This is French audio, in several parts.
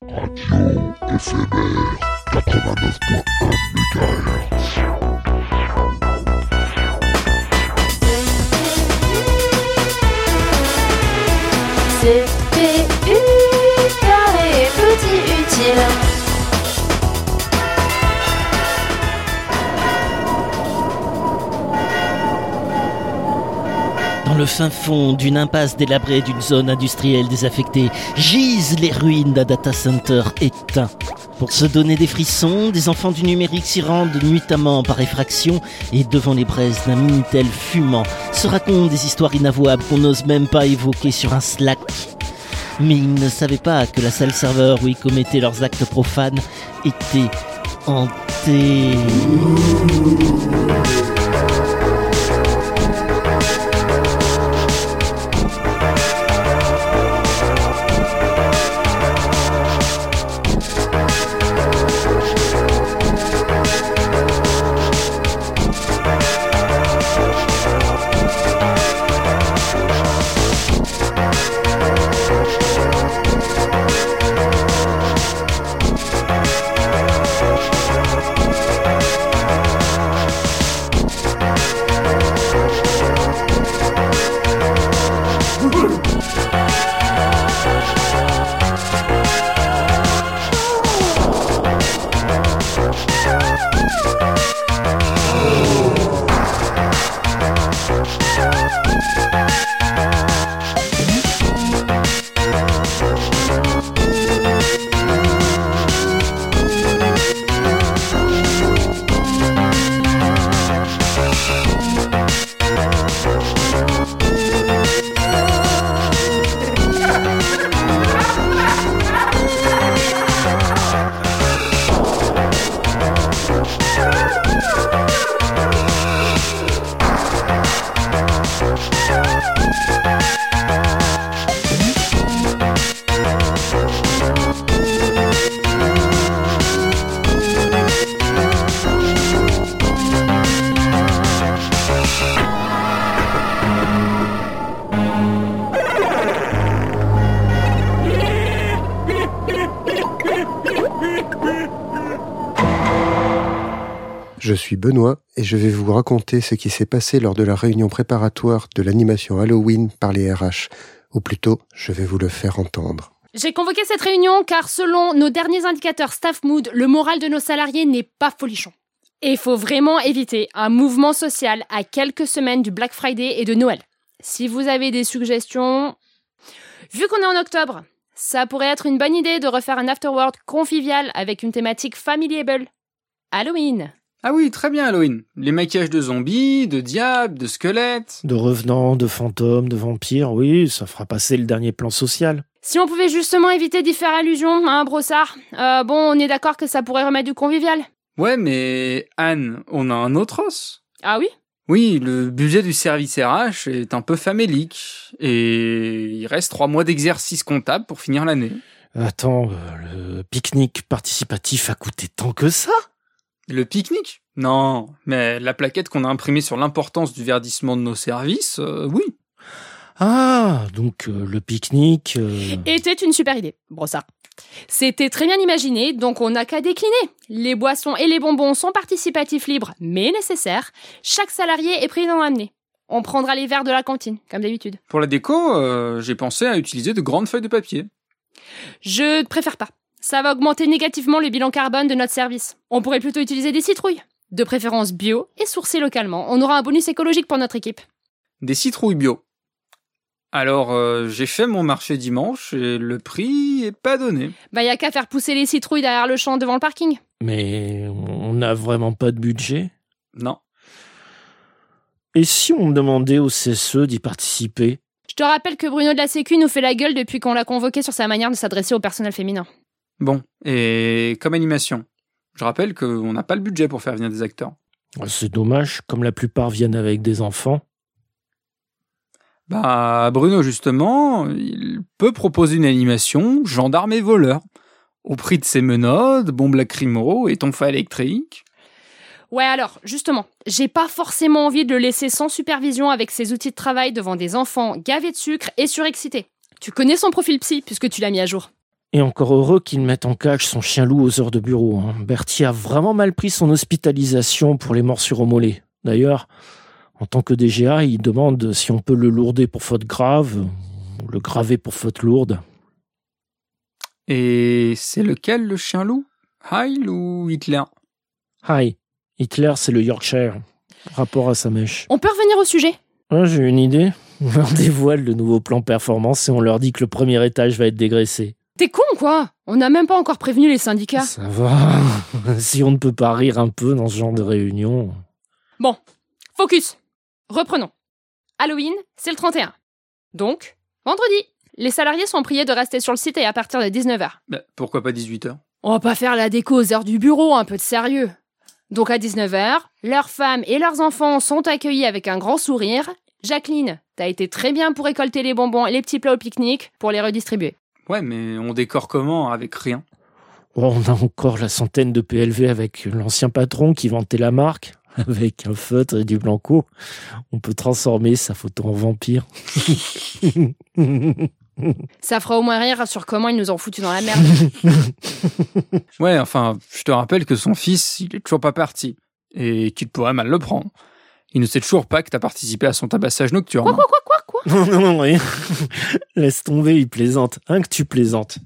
Radio éphémère 89.1 MHz. CPU carré petit utile. Dans le fin fond d'une impasse délabrée d'une zone industrielle désaffectée, gisent les ruines d'un data center éteint. Pour se donner des frissons, des enfants du numérique s'y rendent nuitamment par effraction et devant les braises d'un Minitel fumant se racontent des histoires inavouables qu'on n'ose même pas évoquer sur un Slack. Mais ils ne savaient pas que la salle serveur où ils commettaient leurs actes profanes était hantée. Je suis Benoît et je vais vous raconter ce qui s'est passé lors de la réunion préparatoire de l'animation Halloween par les RH. Ou plutôt, je vais vous le faire entendre. J'ai convoqué cette réunion car selon nos derniers indicateurs Staff Mood, le moral de nos salariés n'est pas folichon. Et il faut vraiment éviter un mouvement social à quelques semaines du Black Friday et de Noël. Si vous avez des suggestions... Vu qu'on est en octobre, ça pourrait être une bonne idée de refaire un afterworld convivial avec une thématique familiable. Halloween. Ah oui, très bien Halloween. Les maquillages de zombies, de diables, de squelettes. De revenants, de fantômes, de vampires, oui, ça fera passer le dernier plan social. Si on pouvait justement éviter d'y faire allusion, hein, brossard. On est d'accord que ça pourrait remettre du convivial. Ouais, mais Anne, on a un autre os. Ah oui ? Oui, le budget du service RH est un peu famélique. Et il reste 3 mois d'exercice comptable pour finir l'année. Attends, le pique-nique participatif a coûté tant que ça ? Le pique-nique ? Non, mais la plaquette qu'on a imprimée sur l'importance du verdissement de nos services, oui. Ah, donc le pique-nique... Était une super idée, brossard. C'était très bien imaginé, donc on n'a qu'à décliner. Les boissons et les bonbons sont participatifs libres, mais nécessaires. Chaque salarié est prié d'en amener. On prendra les verres de la cantine, comme d'habitude. Pour la déco, j'ai pensé à utiliser de grandes feuilles de papier. Je ne préfère pas. Ça va augmenter négativement le bilan carbone de notre service. On pourrait plutôt utiliser des citrouilles. De préférence bio et sourcées localement. On aura un bonus écologique pour notre équipe. Des citrouilles bio. Alors, j'ai fait mon marché dimanche et le prix est pas donné. Y a qu'à faire pousser les citrouilles derrière le champ devant le parking. Mais on n'a vraiment pas de budget ? Non. Et si on demandait au CSE d'y participer ? Je te rappelle que Bruno de la Sécu nous fait la gueule depuis qu'on l'a convoqué sur sa manière de s'adresser au personnel féminin. Bon, et comme animation, je rappelle qu'on n'a pas le budget pour faire venir des acteurs. C'est dommage, comme la plupart viennent avec des enfants. Bruno, justement, il peut proposer une animation gendarme et voleur, au prix de ses menottes, bombes lacrymo et tonfa électrique. Ouais, alors, justement, j'ai pas forcément envie de le laisser sans supervision avec ses outils de travail devant des enfants gavés de sucre et surexcités. Tu connais son profil psy, puisque tu l'as mis à jour. Et encore heureux qu'il mette en cage son chien loup aux heures de bureau. Bertie a vraiment mal pris son hospitalisation pour les morsures au mollet. D'ailleurs, en tant que DGA, il demande si on peut le lourder pour faute grave ou le graver pour faute lourde. Et c'est lequel le chien loup? Heil ou Hitler? Hi, Hitler c'est le Yorkshire. Rapport à sa mèche. On peut revenir au sujet? J'ai une idée. On leur dévoile le nouveau plan performance et on leur dit que le premier étage va être dégraissé. T'es con, quoi? On n'a même pas encore prévenu les syndicats. Ça va. Si on ne peut pas rire un peu dans ce genre de réunion. Bon, focus. Reprenons. Halloween, c'est le 31. Donc, vendredi. Les salariés sont priés de rester sur le site et à partir de 19h. Pourquoi pas 18h? On va pas faire la déco aux heures du bureau, un peu de sérieux. Donc à 19h, leurs femmes et leurs enfants sont accueillis avec un grand sourire. Jacqueline, t'as été très bien pour récolter les bonbons et les petits plats au pique-nique pour les redistribuer. Ouais, mais on décore comment avec rien? On a encore la centaine de PLV avec l'ancien patron qui vantait la marque. Avec un feutre et du blanco, on peut transformer sa photo en vampire. Ça fera au moins rire sur comment ils nous ont foutus dans la merde. Ouais, enfin, je te rappelle que son fils, il est toujours pas parti. Et qu'il pourrait mal le prendre. Il ne sait toujours pas que t'as participé à son tabassage nocturne. Quoi? Non, rien. Laisse tomber, il plaisante. Que tu plaisantes.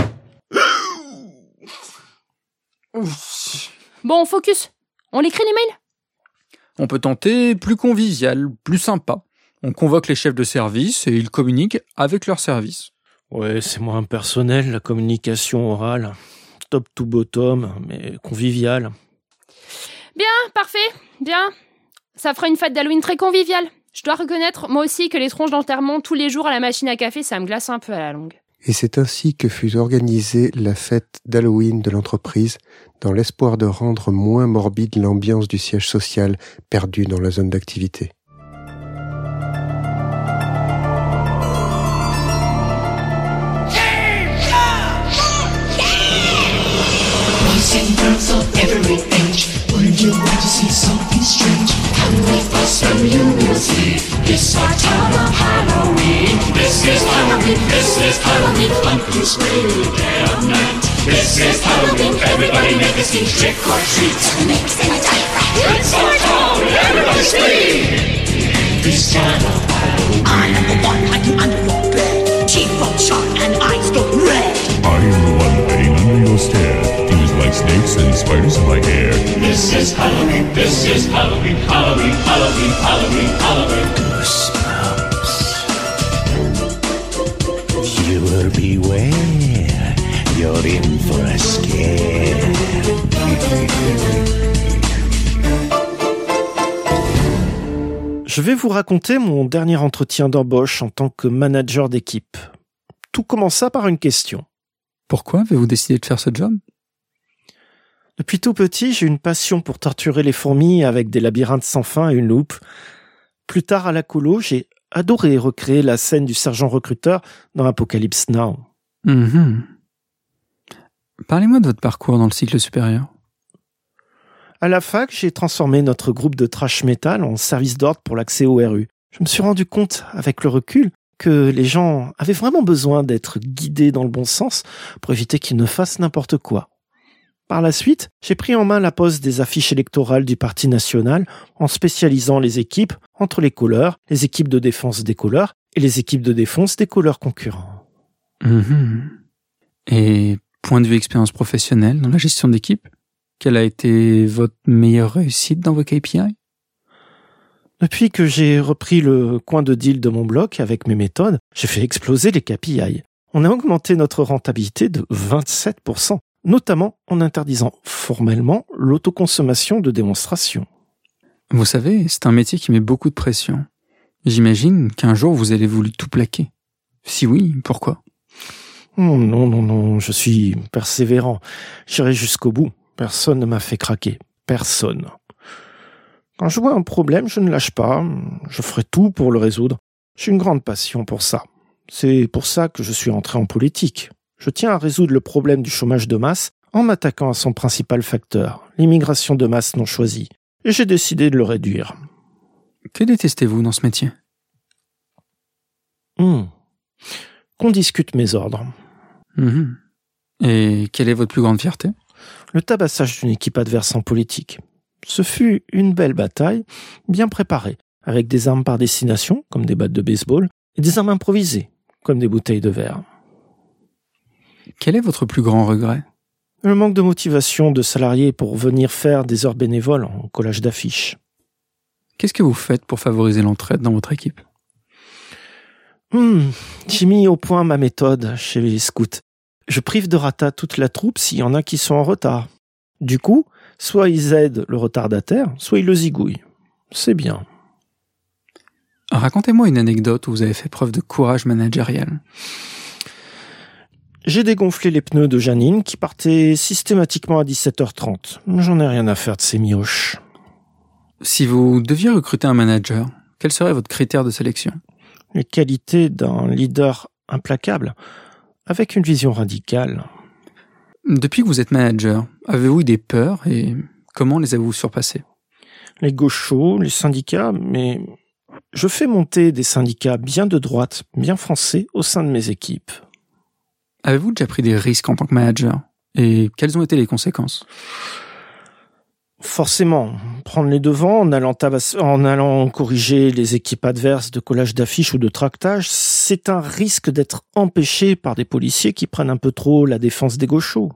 Bon, focus. On écrit les mails? On peut tenter plus convivial, plus sympa. On convoque les chefs de service et ils communiquent avec leur service. Ouais, c'est moins personnel, la communication orale. Top to bottom, mais convivial. Bien, parfait, bien. Ça fera une fête d'Halloween très conviviale. Je dois reconnaître, moi aussi, que les tronches d'enterrement tous les jours à la machine à café, ça me glace un peu à la longue. Et c'est ainsi que fut organisée la fête d'Halloween de l'entreprise, dans l'espoir de rendre moins morbide l'ambiance du siège social perdu dans la zone d'activité. Boys and girls of every age, wouldn't you want to see something strange? Come with us and you will see. It's our town of Halloween. This is Halloween, this is Halloween. Pumpkin scream day and night. This is Halloween, everybody make a scene. Trick or treat, mix and a diaper. It's our town, everybody scream. This town of Halloween. I am the one hiding under your bed. Teeth don't shine and eyes don't red. I am the one hiding under your stair. Things like snakes and spiders in my hair. This is Halloween, this is Halloween, Halloween, Halloween, Halloween, Halloween. Viewer beware, you're in for a scare. Je vais vous raconter mon dernier entretien d'embauche en tant que manager d'équipe. Tout commença par une question. Pourquoi avez-vous décidé de faire ce job? Depuis tout petit, j'ai une passion pour torturer les fourmis avec des labyrinthes sans fin et une loupe. Plus tard à la colo, j'ai adoré recréer la scène du sergent recruteur dans Apocalypse Now. Parlez-moi de votre parcours dans le cycle supérieur. À la fac, j'ai transformé notre groupe de thrash metal en service d'ordre pour l'accès au RU. Je me suis rendu compte, avec le recul, que les gens avaient vraiment besoin d'être guidés dans le bon sens pour éviter qu'ils ne fassent n'importe quoi. Par la suite, j'ai pris en main la pose des affiches électorales du Parti national en spécialisant les équipes entre les calleurs, les équipes de défense des calleurs et les équipes de défense des calleurs concurrents. Et point de vue expérience professionnelle dans la gestion d'équipe, quelle a été votre meilleure réussite dans vos KPI? Depuis que j'ai repris le coin de deal de mon bloc avec mes méthodes, j'ai fait exploser les KPI. On a augmenté notre rentabilité de 27%, notamment en interdisant formellement l'autoconsommation de démonstrations. Vous savez, c'est un métier qui met beaucoup de pression. J'imagine qu'un jour vous allez vouloir tout plaquer. Si oui, pourquoi? Non, je suis persévérant. J'irai jusqu'au bout. Personne ne m'a fait craquer. Personne. Quand je vois un problème, je ne lâche pas. Je ferai tout pour le résoudre. J'ai une grande passion pour ça. C'est pour ça que je suis entré en politique. Je tiens à résoudre le problème du chômage de masse en m'attaquant à son principal facteur, l'immigration de masse non choisie. Et j'ai décidé de le réduire. Que détestez-vous dans ce métier? Qu'on discute mes ordres. Et quelle est votre plus grande fierté ? Le tabassage d'une équipe adverse en politique. Ce fut une belle bataille, bien préparée, avec des armes par destination, comme des battes de baseball, et des armes improvisées, comme des bouteilles de verre. Quel est votre plus grand regret ? Le manque de motivation de salariés pour venir faire des heures bénévoles en collage d'affiches. Qu'est-ce que vous faites pour favoriser l'entraide dans votre équipe ? J'ai mis au point ma méthode chez les scouts. Je prive de rata toute la troupe s'il y en a qui sont en retard. Du coup, soit ils aident le retardataire, soit ils le zigouillent. C'est bien. Racontez-moi une anecdote où vous avez fait preuve de courage managérial. J'ai dégonflé les pneus de Janine qui partait systématiquement à 17h30. J'en ai rien à faire de ces mioches. Si vous deviez recruter un manager, quel serait votre critère de sélection ? Les qualités d'un leader implacable, avec une vision radicale. Depuis que vous êtes manager, avez-vous eu des peurs et comment les avez-vous surpassées ? Les gauchos, les syndicats, mais je fais monter des syndicats bien de droite, bien français au sein de mes équipes. Avez-vous déjà pris des risques en tant que manager ? Et quelles ont été les conséquences ? Forcément, prendre les devants en allant corriger les équipes adverses de collage d'affiches ou de tractage, c'est un risque d'être empêché par des policiers qui prennent un peu trop la défense des gauchos.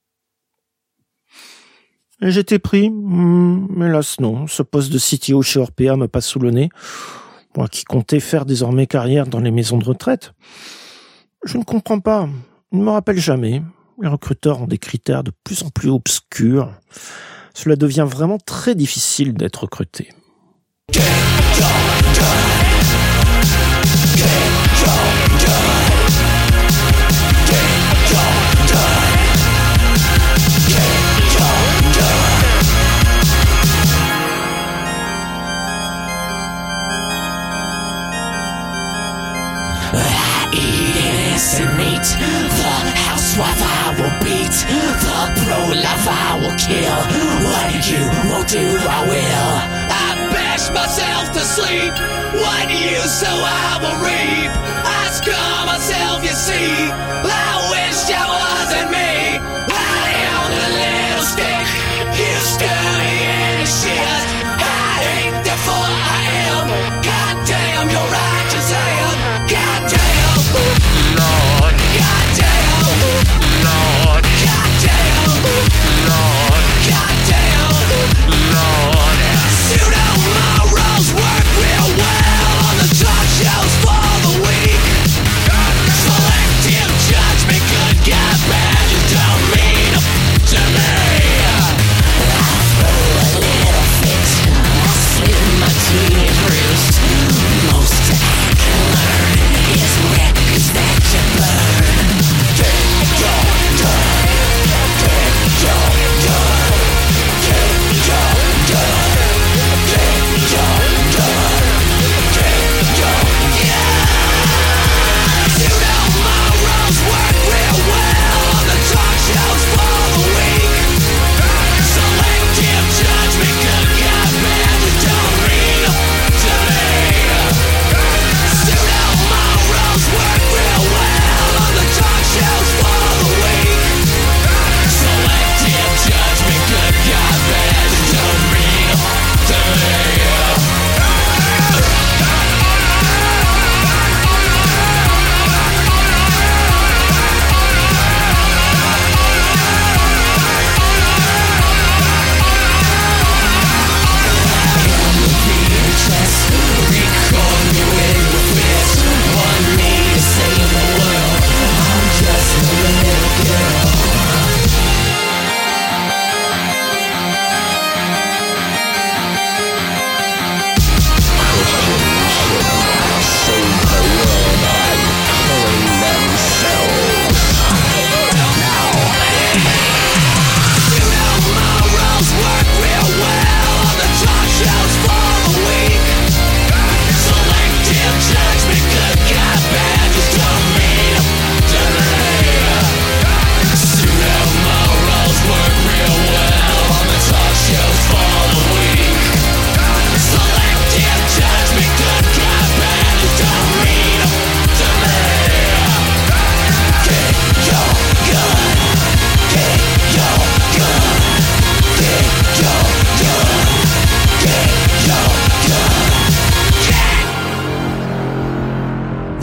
Et j'étais pris, mais hélas non, ce poste de CTO chez Orpea me passe sous le nez, moi qui comptais faire désormais carrière dans les maisons de retraite. Je ne comprends pas, ils ne me rappellent jamais, les recruteurs ont des critères de plus en plus obscurs. Cela devient vraiment très difficile d'être recruté. Innocent meat, the housewife I will beat, the pro-life I will kill. What you won't do, I will. I bash myself to sleep. What you sow, I will reap. I scar myself, you see. I wish I wasn't me. I am the little stick. You stir me in the shit. I ain't the fool I am. God damn your righteous hand. God damn. Lord, goddamn, Lord, goddamn, Lord, goddamn, Lord. Pseudo morals work real well on the talk shows for the weak. Selective judgment, good, God, bad.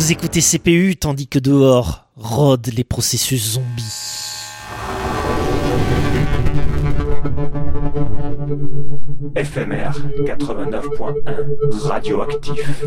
Vous écoutez CPU tandis que dehors rôdent les processus zombies. FMR 89.1 Radioactif.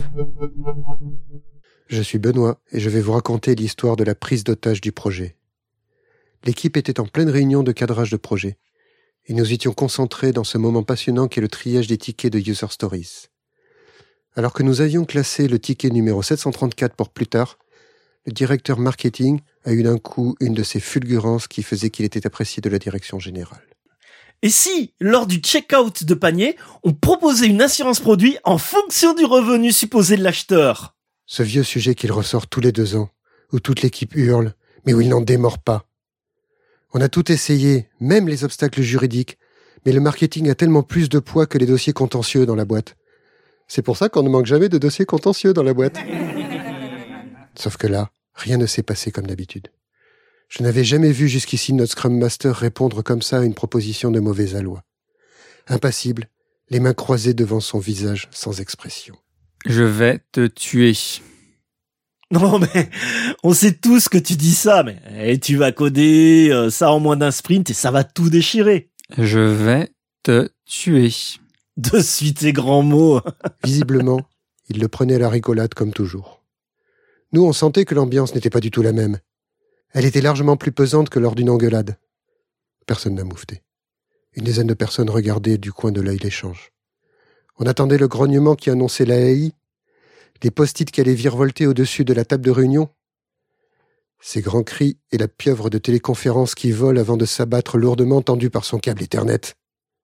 Je suis Benoît et je vais vous raconter l'histoire de la prise d'otage du projet. L'équipe était en pleine réunion de cadrage de projet et nous étions concentrés dans ce moment passionnant qu'est le triage des tickets de User Stories. Alors que nous avions classé le ticket numéro 734 pour plus tard, le directeur marketing a eu d'un coup une de ces fulgurances qui faisait qu'il était apprécié de la direction générale. Et si, lors du check-out de panier, on proposait une assurance produit en fonction du revenu supposé de l'acheteur? Ce vieux sujet qu'il ressort tous les 2 ans, où toute l'équipe hurle, mais où il n'en démord pas. On a tout essayé, même les obstacles juridiques, mais le marketing a tellement plus de poids que les dossiers contentieux dans la boîte. C'est pour ça qu'on ne manque jamais de dossiers contentieux dans la boîte. Sauf que là, rien ne s'est passé comme d'habitude. Je n'avais jamais vu jusqu'ici notre Scrum Master répondre comme ça à une proposition de mauvais aloi. Impassible, les mains croisées devant son visage sans expression. Je vais te tuer. Non mais, on sait tous que tu dis ça, mais tu vas coder ça en moins d'un sprint et ça va tout déchirer. Je vais te tuer. De suite ces grands mots. Visiblement, il le prenait à la rigolade comme toujours. Nous, on sentait que l'ambiance n'était pas du tout la même. Elle était largement plus pesante que lors d'une engueulade. Personne n'a moufté. Une dizaine de personnes regardaient du coin de l'œil l'échange. On attendait le grognement qui annonçait la AI, les post-it qui allaient virevolter au-dessus de la table de réunion, ces grands cris et la pieuvre de téléconférence qui vole avant de s'abattre lourdement tendu par son câble Ethernet.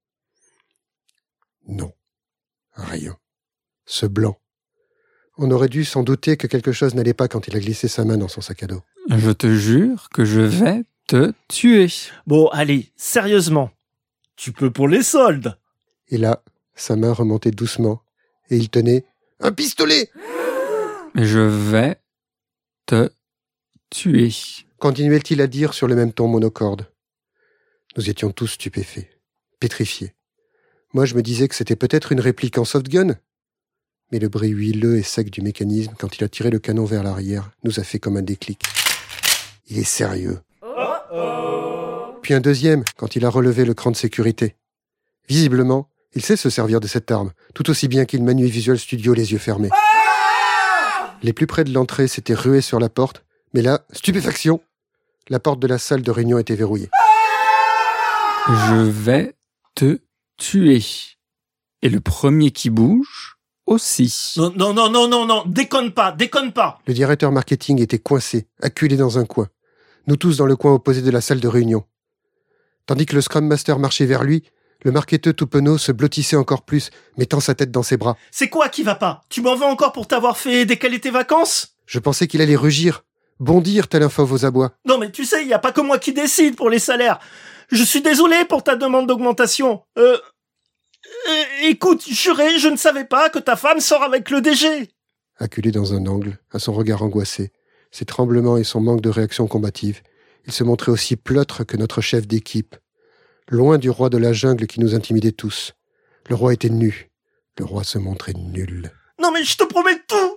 Non, rien. Ce blanc. On aurait dû s'en douter que quelque chose n'allait pas quand il a glissé sa main dans son sac à dos. Je te jure que je vais te tuer. Bon, allez, sérieusement. Tu peux pour les soldes. Et là, sa main remontait doucement, et il tenait un pistolet. Je vais te tuer. Continuait-il à dire sur le même ton monocorde. Nous étions tous stupéfaits, pétrifiés. Moi, je me disais que c'était peut-être une réplique en softgun. Mais le bruit huileux et sec du mécanisme, quand il a tiré le canon vers l'arrière, nous a fait comme un déclic. Il est sérieux. Puis un deuxième, quand il a relevé le cran de sécurité. Visiblement, il sait se servir de cette arme, tout aussi bien qu'il manie Visual Studio les yeux fermés. Les plus près de l'entrée s'étaient rués sur la porte, mais là, stupéfaction, la porte de la salle de réunion était verrouillée. Je vais te tuer. Et le premier qui bouge aussi. Non, déconne pas. Le directeur marketing était coincé, acculé dans un coin. Nous tous dans le coin opposé de la salle de réunion. Tandis que le Scrum Master marchait vers lui, le marketeur tout penaud se blottissait encore plus, mettant sa tête dans ses bras. C'est quoi qui va pas? Tu m'en veux encore pour t'avoir fait décaler tes vacances? Je pensais qu'il allait rugir, bondir tel un fauve aux abois. Non mais tu sais, il y a pas que moi qui décide pour les salaires. Je suis désolé pour ta demande d'augmentation. Écoute, juré, je ne savais pas que ta femme sort avec le DG. Acculé dans un angle, à son regard angoissé, ses tremblements et son manque de réaction combative, il se montrait aussi pleutre que notre chef d'équipe. Loin du roi de la jungle qui nous intimidait tous. Le roi était nu. Le roi se montrait nul. Non mais je te promets tout.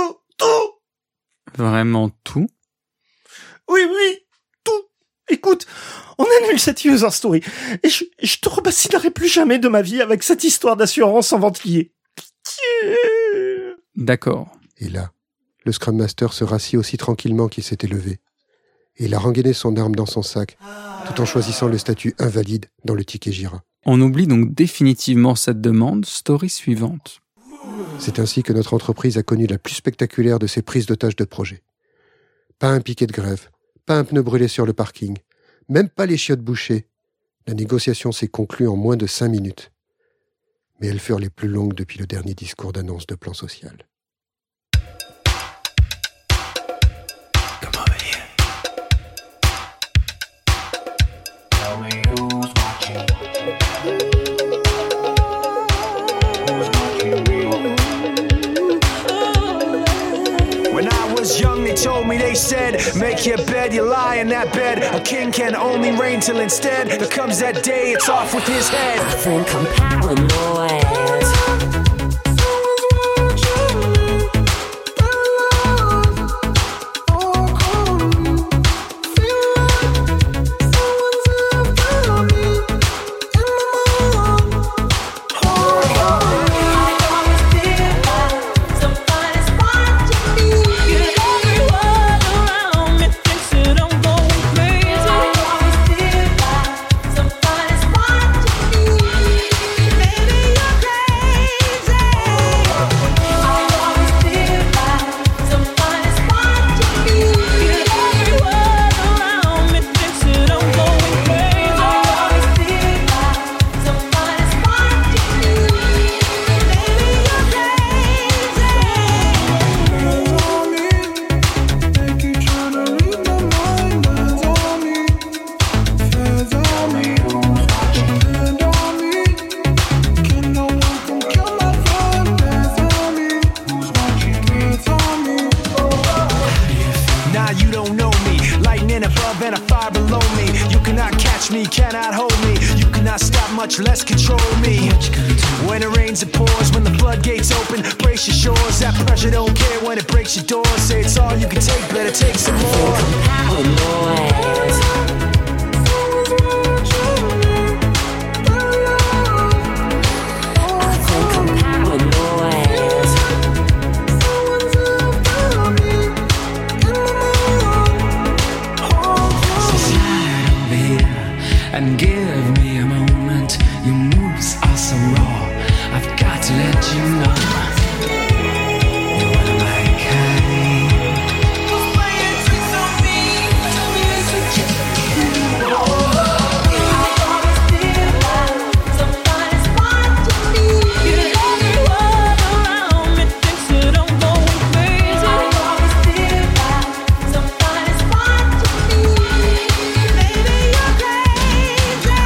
Vraiment tout? Oui, tout. Écoute, on annule cette user story. Et je te rebassinerai plus jamais de ma vie avec cette histoire d'assurance en ventillier. D'accord. Et là, le Scrum Master se rassit aussi tranquillement qu'il s'était levé. Et il a rengainé son arme dans son sac, tout en choisissant le statut invalide dans le ticket Jira. On oublie donc définitivement cette demande, story suivante. C'est ainsi que notre entreprise a connu la plus spectaculaire de ses prises d'otages de projet. Pas un piquet de grève, pas un pneu brûlé sur le parking, même pas les chiottes bouchées. La négociation s'est conclue en moins de 5 minutes. Mais elles furent les plus longues depuis le dernier discours d'annonce de plan social. Told me, they said, make your bed, you lie in that bed. A king can only reign till instead there comes that day, it's off with his head. I think I'm paranoid. touch me, cannot hold me. You cannot stop, much less control me. When it rains, it pours. When the floodgates open, brace your shores. That pressure don't care when it breaks your doors. Say it's all you can take, better take some more. And give me a moment. Your moves are so raw. I've got to let you know you're one of my kind. Playing tricks on me. Somebody's watching me. Everyone around me thinks that I'm going crazy. Somebody's watching me. Maybe you're crazy.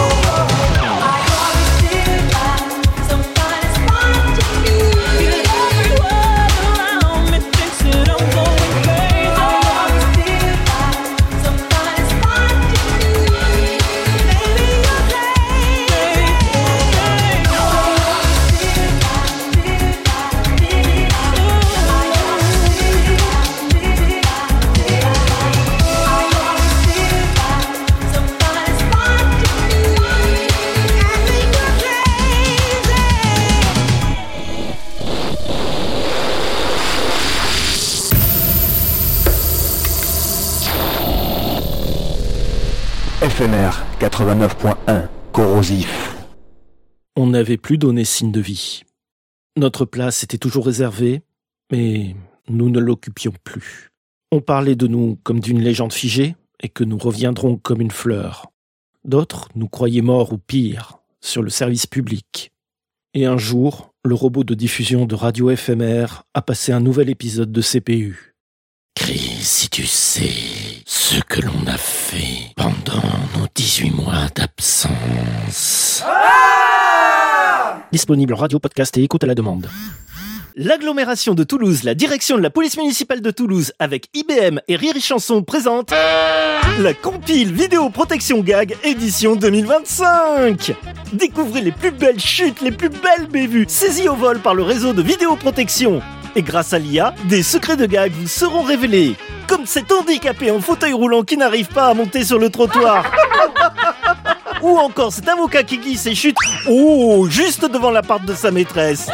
FMR 89.1, corrosif. On n'avait plus donné signe de vie. Notre place était toujours réservée, mais nous ne l'occupions plus. On parlait de nous comme d'une légende figée et que nous reviendrons comme une fleur. D'autres nous croyaient morts ou pire, sur le service public. Et un jour, le robot de diffusion de Radio FMR a passé un nouvel épisode de CPU. Chris, si tu sais ce que l'on a fait pendant nos 18 mois d'absence. Disponible en radio, podcast et écoute à la demande. L'agglomération de Toulouse, la direction de la police municipale de Toulouse avec IBM et Rire et Chanson présente la compile vidéo protection gag édition 2025. Découvrez les plus belles chutes, les plus belles bévues saisies au vol par le réseau de vidéoprotection. Et grâce à l'IA, des secrets de gag vous seront révélés. Comme cet handicapé en fauteuil roulant qui n'arrive pas à monter sur le trottoir. Ou encore cet avocat qui glisse et chute, juste devant l'appart de sa maîtresse.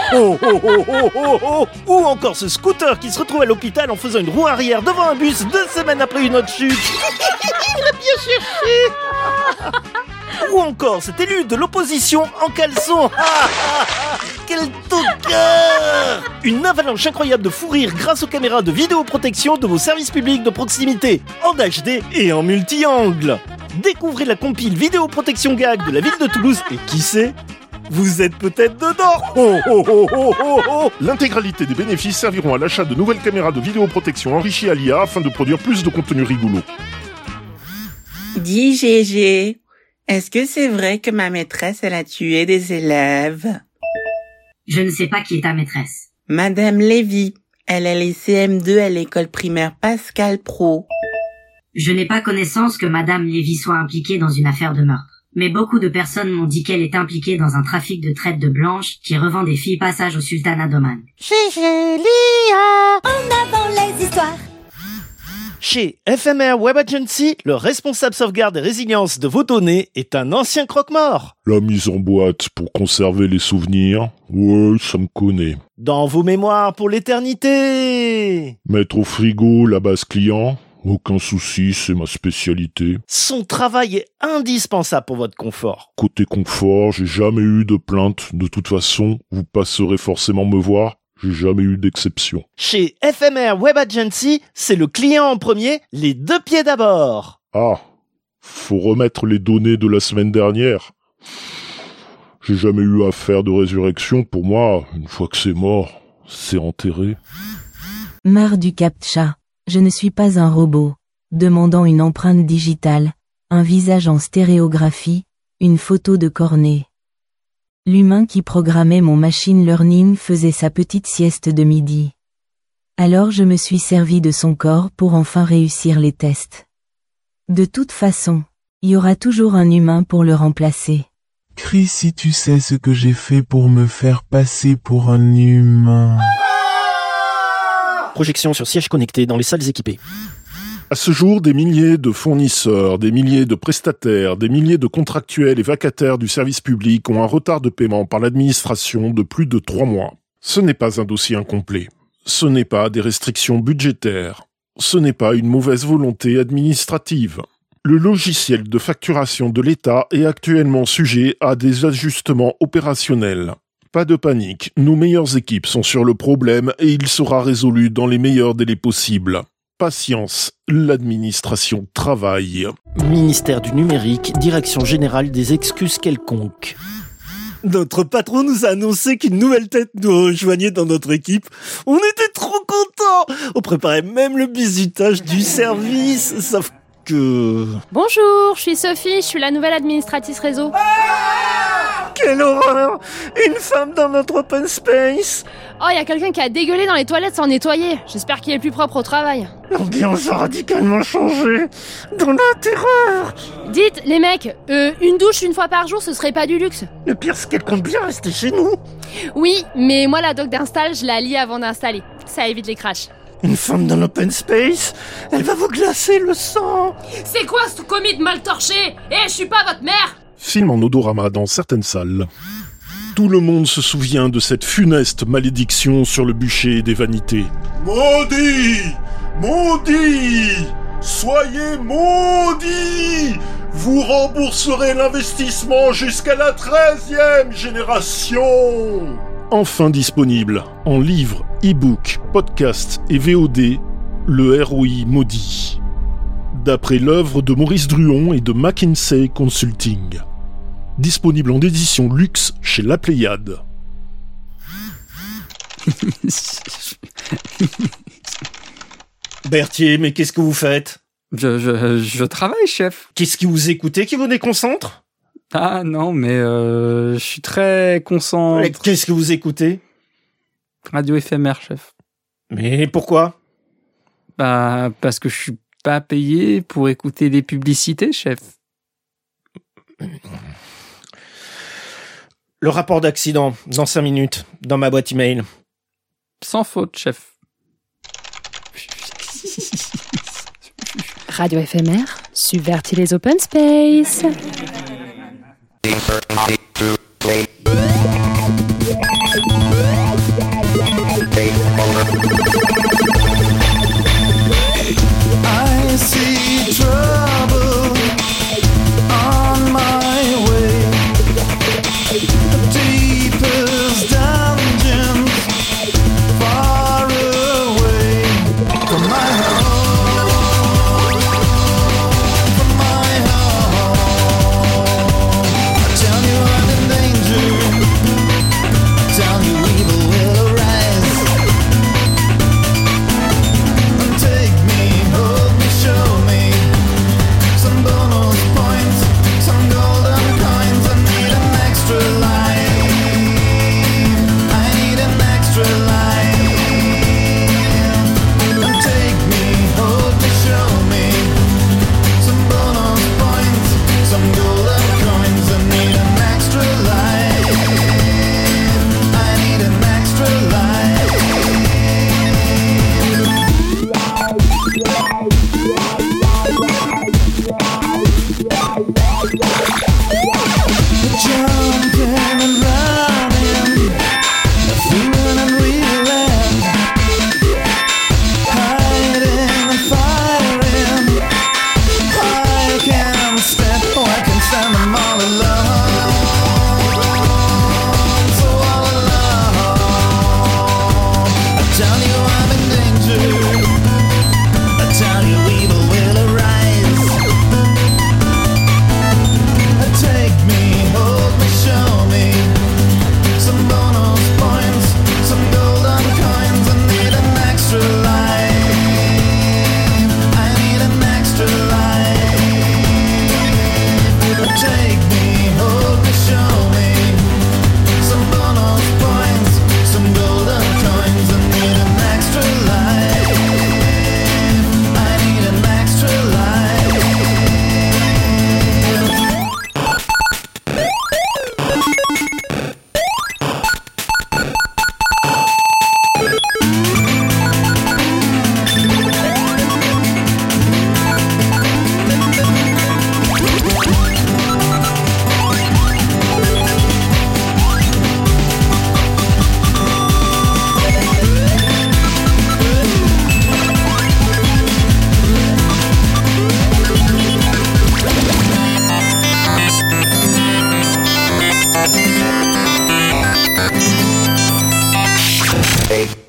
Ou encore ce scooter qui se retrouve à l'hôpital en faisant une roue arrière devant un bus 2 semaines après une autre chute. Il a bien cherché. Ou encore cet élu de l'opposition en caleçon. Quel tocard! Une avalanche incroyable de fou rire grâce aux caméras de vidéoprotection de vos services publics de proximité, en HD et en multi-angle. Découvrez la compile vidéoprotection gag de la ville de Toulouse et qui sait, vous êtes peut-être dedans. L'intégralité des bénéfices serviront à l'achat de nouvelles caméras de vidéoprotection enrichies à l'IA afin de produire plus de contenu rigolo. Dis GG, est-ce que c'est vrai que ma maîtresse, elle a tué des élèves? Je ne sais pas qui est ta maîtresse. Madame Lévy, elle est les CM2 à l'école primaire Pascal Pro. Je n'ai pas connaissance que Madame Lévy soit impliquée dans une affaire de meurtre. Mais beaucoup de personnes m'ont dit qu'elle est impliquée dans un trafic de traite de blanches qui revend des filles passage au sultanat d'Oman. GG l'IA, en avant les histoires. Chez FMR Web Agency, le responsable sauvegarde et résilience de vos données est un ancien croque-mort. La mise en boîte pour conserver les souvenirs, ouais, ça me connaît. Dans vos mémoires pour l'éternité. Mettre au frigo la base client, aucun souci, c'est ma spécialité. Son travail est indispensable pour votre confort. Côté confort, j'ai jamais eu de plainte. De toute façon, vous passerez forcément me voir. J'ai jamais eu d'exception. Chez FMR Web Agency, c'est le client en premier, les 2 pieds d'abord. Ah, faut remettre les données de la semaine dernière. J'ai jamais eu à faire de résurrection. Pour moi, une fois que c'est mort, c'est enterré. Marre du CAPTCHA. Je ne suis pas un robot, demandant une empreinte digitale, un visage en stéréographie, une photo de cornet. L'humain qui programmait mon machine learning faisait sa petite sieste de midi. Alors je me suis servi de son corps pour enfin réussir les tests. De toute façon, Il y aura toujours un humain pour le remplacer. Crie si tu sais ce que j'ai fait pour me faire passer pour un humain. Projection sur siège connecté dans les salles équipées. À ce jour, des milliers de fournisseurs, des milliers de prestataires, des milliers de contractuels et vacataires du service public ont un retard de paiement par l'administration de plus de 3 mois. Ce n'est pas un dossier incomplet. Ce n'est pas des restrictions budgétaires. Ce n'est pas une mauvaise volonté administrative. Le logiciel de facturation de l'État est actuellement sujet à des ajustements opérationnels. Pas de panique, nos meilleures équipes sont sur le problème et il sera résolu dans les meilleurs délais possibles. Patience, l'administration travaille. Ministère du numérique, direction générale des excuses quelconques. Notre patron nous a annoncé qu'une nouvelle tête nous rejoignait dans notre équipe. On était trop contents. On préparait même le bizutage du service, sauf que... Bonjour, je suis Sophie, je suis la nouvelle administratrice réseau. Quelle horreur! Une femme dans notre open space! Oh, il y a quelqu'un qui a dégueulé dans les toilettes sans nettoyer. J'espère qu'il est plus propre au travail. L'ambiance a radicalement changé. Dans la terreur! Dites, les mecs, une douche une fois par jour, ce serait pas du luxe? Le pire, c'est qu'elle compte bien rester chez nous. Oui, mais moi, la doc d'install, je la lis avant d'installer. Ça évite les crashs. Une femme dans l'open space, elle va vous glacer le sang. C'est quoi ce comique mal torché? Je suis pas votre mère! Film en odorama dans certaines salles. Tout le monde se souvient de cette funeste malédiction sur le bûcher des vanités. Maudit! Maudit! Soyez maudits! Vous rembourserez l'investissement jusqu'à la 13e génération! Enfin disponible en livre, e-book, podcast et VOD, le ROI maudit. D'après l'œuvre de Maurice Druon et de McKinsey Consulting. Disponible en édition luxe chez La Pléiade. Berthier, mais qu'est-ce que vous faites? Je travaille, chef. Qu'est-ce qui vous écoutez qui vous déconcentre? Ah non, mais je suis très concentré. Qu'est-ce que vous écoutez? Radio éphémère, chef. Mais pourquoi? Bah, parce que je suis pas payé pour écouter des publicités, chef. Le rapport d'accident, dans 5 minutes, dans ma boîte email. Sans faute, chef. Radio éphémère, subvertit les open space. I see trouble on my way. Deepest dungeons, far away from my home, from my home. I tell you I'm in danger.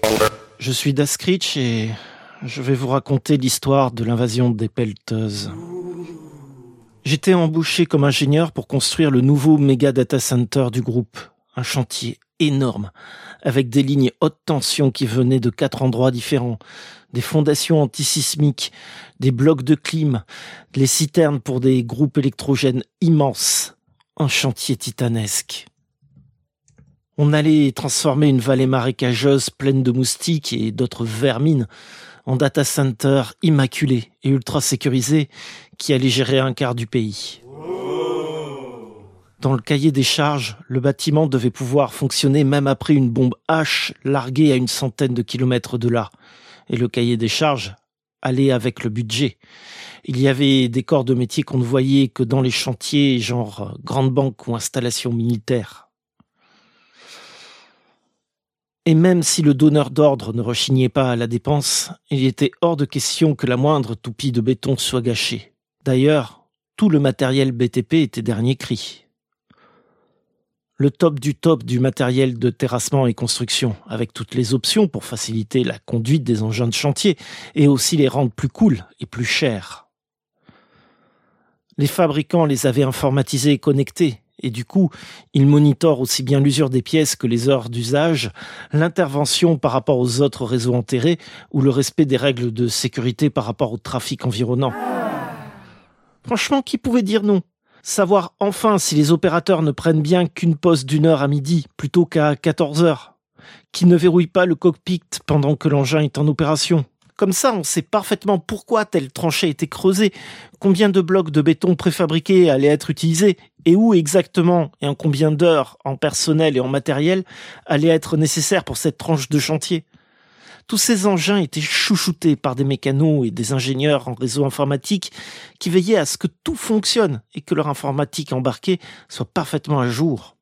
Je suis Daskrich et je vais vous raconter l'histoire de l'invasion des pelleteuses. J'étais embauché comme ingénieur pour construire le nouveau méga data center du groupe. Un chantier énorme, avec des lignes haute tension qui venaient de 4 endroits différents, des fondations antisismiques, des blocs de clim, les citernes pour des groupes électrogènes immenses. Un chantier titanesque. On allait transformer une vallée marécageuse pleine de moustiques et d'autres vermines en data center immaculé et ultra sécurisé qui allait gérer un quart du pays. Dans le cahier des charges, le bâtiment devait pouvoir fonctionner même après une bombe H larguée à une centaine de kilomètres de là. Et le cahier des charges allait avec le budget. Il y avait des corps de métier qu'on ne voyait que dans les chantiers, genre grande banque ou installation militaire. Et même si le donneur d'ordre ne rechignait pas à la dépense, il était hors de question que la moindre toupie de béton soit gâchée. D'ailleurs, tout le matériel BTP était dernier cri. Le top du matériel de terrassement et construction, avec toutes les options pour faciliter la conduite des engins de chantier et aussi les rendre plus cool et plus chers. Les fabricants les avaient informatisés et connectés, et du coup, ils monitorent aussi bien l'usure des pièces que les heures d'usage, l'intervention par rapport aux autres réseaux enterrés ou le respect des règles de sécurité par rapport au trafic environnant. Franchement, qui pouvait dire non ? Savoir enfin si les opérateurs ne prennent bien qu'une pause d'1 heure à midi plutôt qu'à 14 heures. Qui ne verrouillent pas le cockpit pendant que l'engin est en opération. Comme ça, on sait parfaitement pourquoi telle tranchée a été creusée, combien de blocs de béton préfabriqués allaient être utilisés, et où exactement et en combien d'heures, en personnel et en matériel, allaient être nécessaires pour cette tranche de chantier. Tous ces engins étaient chouchoutés par des mécanos et des ingénieurs en réseau informatique qui veillaient à ce que tout fonctionne et que leur informatique embarquée soit parfaitement à jour.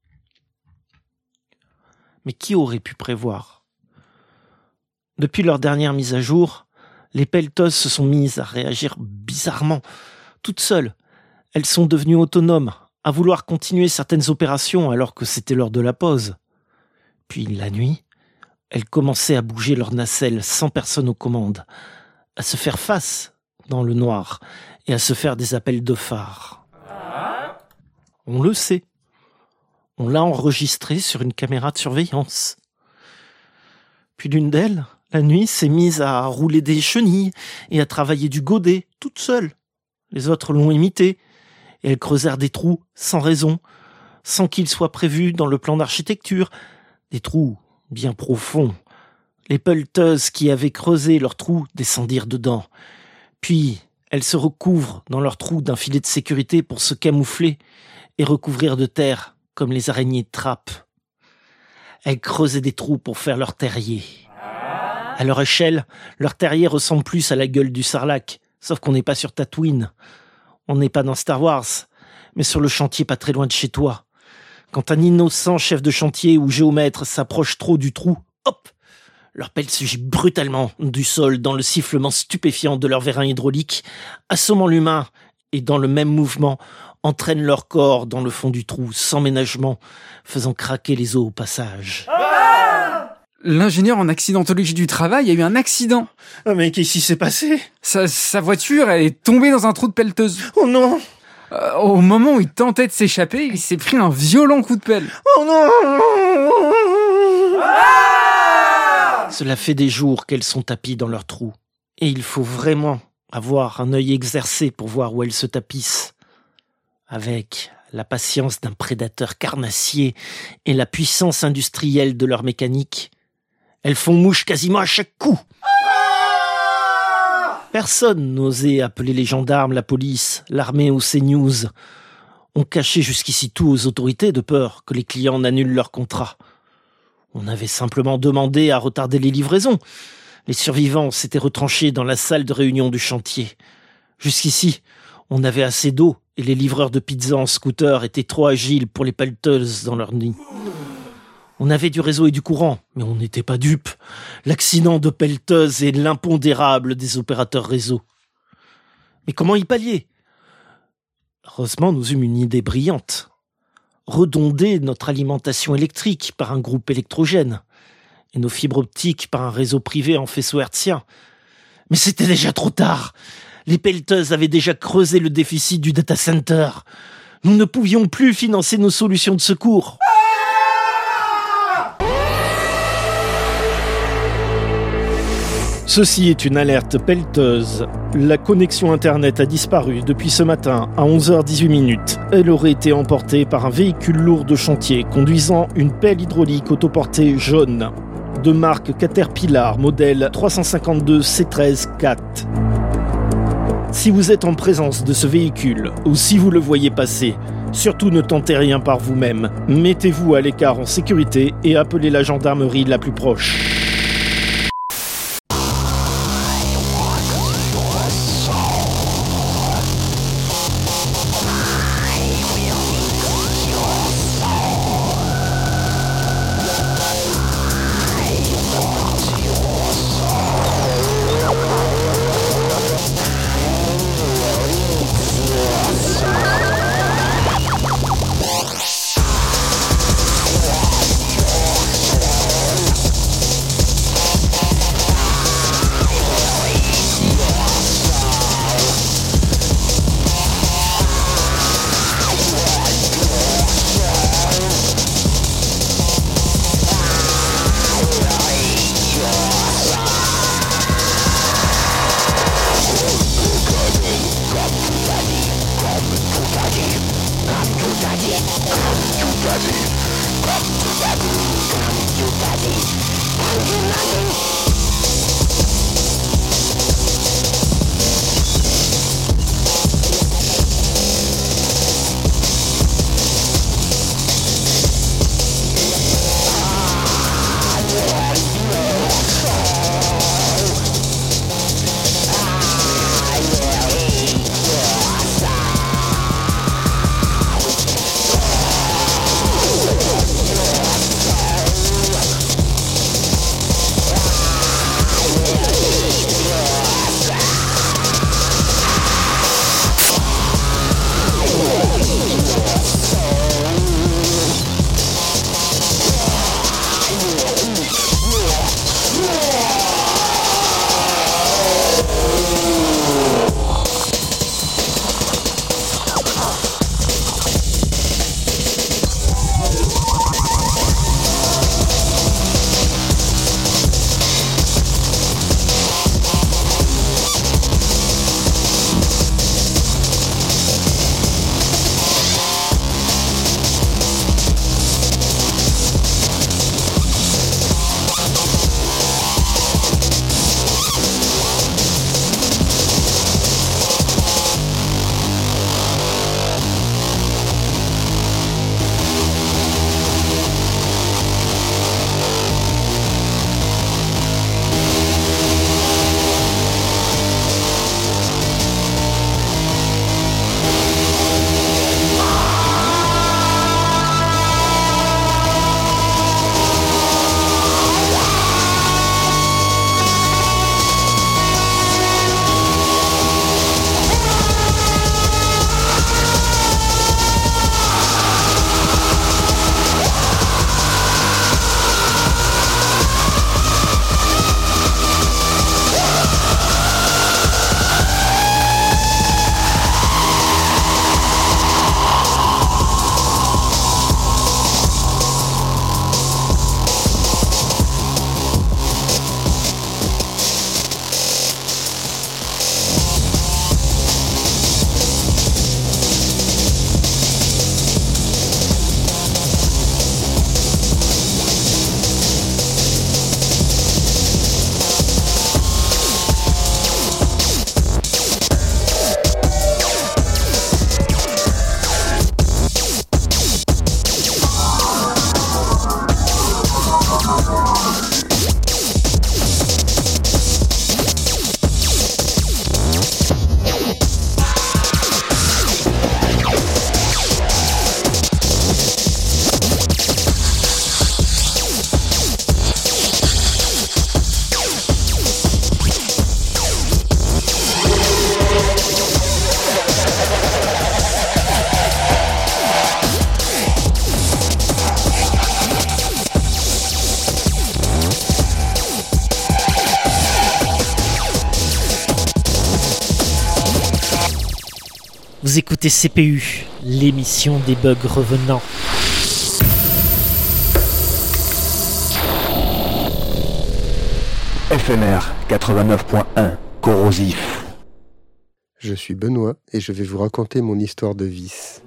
Mais qui aurait pu prévoir ? Depuis leur dernière mise à jour, les pelleteuses se sont mises à réagir bizarrement, toutes seules. Elles sont devenues autonomes, à vouloir continuer certaines opérations alors que c'était l'heure de la pause. Puis la nuit, elles commençaient à bouger leurs nacelles sans personne aux commandes, à se faire face dans le noir et à se faire des appels de phare. On le sait. On l'a enregistré sur une caméra de surveillance. Puis l'une d'elles, la nuit, s'est mise à rouler des chenilles et à travailler du godet, toute seule. Les autres l'ont imitée, et elles creusèrent des trous sans raison, sans qu'ils soient prévus dans le plan d'architecture. Des trous bien profonds. Les pelleteuses qui avaient creusé leurs trous descendirent dedans. Puis, elles se recouvrent dans leurs trous d'un filet de sécurité pour se camoufler et recouvrir de terre, comme les araignées de trappe. Elles creusaient des trous pour faire leur terrier. À leur échelle, leur terrier ressemble plus à la gueule du Sarlacc, sauf qu'on n'est pas sur Tatooine. On n'est pas dans Star Wars, mais sur le chantier pas très loin de chez toi. Quand un innocent chef de chantier ou géomètre s'approche trop du trou, hop, leur pelle se gît brutalement du sol dans le sifflement stupéfiant de leur vérin hydraulique, assommant l'humain et dans le même mouvement entraînent leur corps dans le fond du trou sans ménagement, faisant craquer les os au passage. L'ingénieur en accidentologie du travail a eu un accident. Ah mais qu'est-ce qui s'est passé ? Sa voiture, elle est tombée dans un trou de pelleteuse. Oh non ! Au moment où il tentait de s'échapper, il s'est pris un violent coup de pelle. Oh non ! Cela fait des jours qu'elles sont tapies dans leur trou. Et il faut vraiment avoir un œil exercé pour voir où elles se tapissent. Avec la patience d'un prédateur carnassier et la puissance industrielle de leur mécanique, elles font mouche quasiment à chaque coup. Personne n'osait appeler les gendarmes, la police, l'armée ou CNews. On cachait jusqu'ici tout aux autorités de peur que les clients n'annulent leur contrat. On avait simplement demandé à retarder les livraisons. Les survivants s'étaient retranchés dans la salle de réunion du chantier. Jusqu'ici, on avait assez d'eau et les livreurs de pizza en scooter étaient trop agiles pour les pelleteuses dans leur nid. On avait du réseau et du courant, mais on n'était pas dupes. L'accident de pelleteuse est l'impondérable des opérateurs réseau. Mais comment y pallier ? Heureusement, nous eûmes une idée brillante. Redonder notre alimentation électrique par un groupe électrogène. et nos fibres optiques par un réseau privé en faisceau hertzien. Mais c'était déjà trop tard. Les pelleteuses avaient déjà creusé le déficit du data center. Nous ne pouvions plus financer nos solutions de secours. Ceci est une alerte pelleteuse. La connexion Internet a disparu depuis ce matin à 11h18. Elle aurait été emportée par un véhicule lourd de chantier conduisant une pelle hydraulique autoportée jaune de marque Caterpillar, modèle 352 C13-4. Si vous êtes en présence de ce véhicule ou si vous le voyez passer, surtout ne tentez rien par vous-même. Mettez-vous à l'écart en sécurité et appelez la gendarmerie la plus proche. Vous écoutez CPU, l'émission des bugs revenants. FMR 89.1, corrosif. Je suis Benoît et je vais vous raconter mon histoire de vice.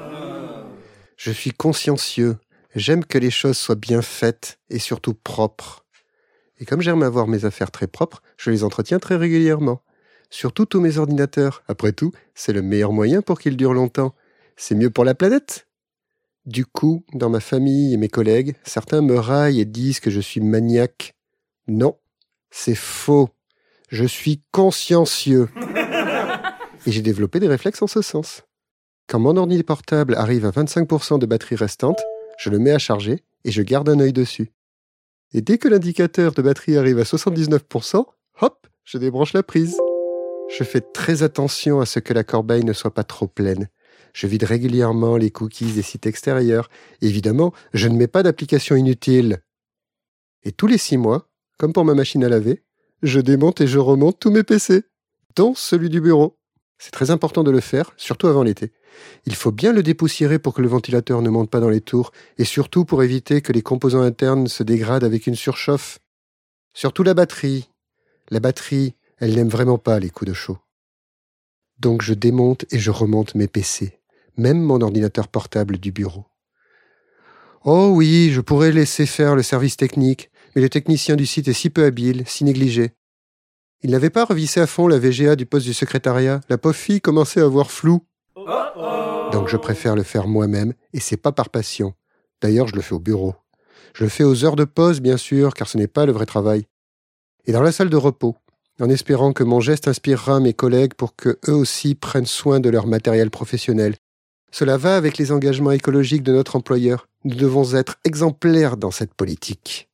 Je suis consciencieux, j'aime que les choses soient bien faites et surtout propres. Et comme j'aime avoir mes affaires très propres, je les entretiens très régulièrement. Surtout tous mes ordinateurs. Après tout, c'est le meilleur moyen pour qu'ils durent longtemps. C'est mieux pour la planète. Du coup, dans ma famille et mes collègues, certains me raillent et disent que je suis maniaque. Non, c'est faux. Je suis consciencieux. Et j'ai développé des réflexes en ce sens. Quand mon ordi portable arrive à 25% de batterie restante, je le mets à charger et je garde un œil dessus. Et dès que l'indicateur de batterie arrive à 79%, hop, je débranche la prise. Je fais très attention à ce que la corbeille ne soit pas trop pleine. Je vide régulièrement les cookies des sites extérieurs. Évidemment, je ne mets pas d'application inutile. Et tous les 6 mois, comme pour ma machine à laver, je démonte et je remonte tous mes PC, dont celui du bureau. C'est très important de le faire, surtout avant l'été. Il faut bien le dépoussiérer pour que le ventilateur ne monte pas dans les tours, et surtout pour éviter que les composants internes se dégradent avec une surchauffe. Surtout la batterie. La batterie, elle n'aime vraiment pas les coups de chaud. Donc je démonte et je remonte mes PC, même mon ordinateur portable du bureau. Oh oui, je pourrais laisser faire le service technique, mais le technicien du site est si peu habile, si négligé. Il n'avait pas revissé à fond la VGA du poste du secrétariat, la pauvre fille commençait à voir flou. Donc je préfère le faire moi-même, et c'est pas par passion. D'ailleurs, je le fais au bureau. Je le fais aux heures de pause, bien sûr, car ce n'est pas le vrai travail. Et dans la salle de repos, en espérant que mon geste inspirera mes collègues pour qu'eux aussi prennent soin de leur matériel professionnel. Cela va avec les engagements écologiques de notre employeur. Nous devons être exemplaires dans cette politique.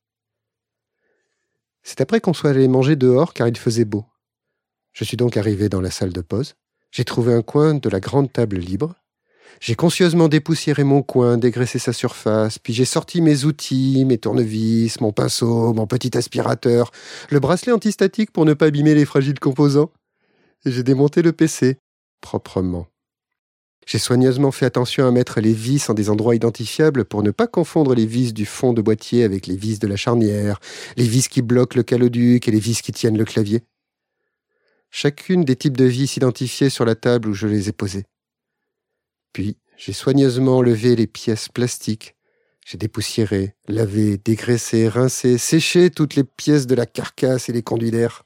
C'est après qu'on soit allé manger dehors car il faisait beau. Je suis donc arrivé dans la salle de pause. J'ai trouvé un coin de la grande table libre. J'ai conscieusement dépoussiéré mon coin, dégraissé sa surface, puis j'ai sorti mes outils, mes tournevis, mon pinceau, mon petit aspirateur, le bracelet antistatique pour ne pas abîmer les fragiles composants. Et j'ai démonté le PC, proprement. J'ai soigneusement fait attention à mettre les vis en des endroits identifiables pour ne pas confondre les vis du fond de boîtier avec les vis de la charnière, les vis qui bloquent le caloduc et les vis qui tiennent le clavier. Chacune des types de vis identifiées sur la table où je les ai posées. Puis, j'ai soigneusement levé les pièces plastiques. J'ai dépoussiéré, lavé, dégraissé, rincé, séché toutes les pièces de la carcasse et les conduits d'air.